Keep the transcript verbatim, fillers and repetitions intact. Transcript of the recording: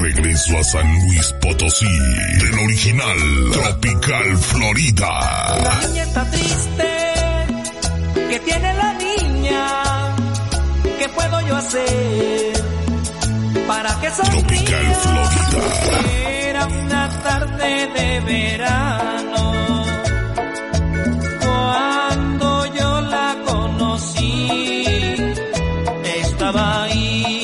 regreso a San Luis Potosí, del original Tropical Florida. La niña está triste, ¿qué tiene la niña? ¿Qué puedo yo hacer para que sonría? Tropical Florida. Era una tarde de verano cuando yo la conocí, estaba ahí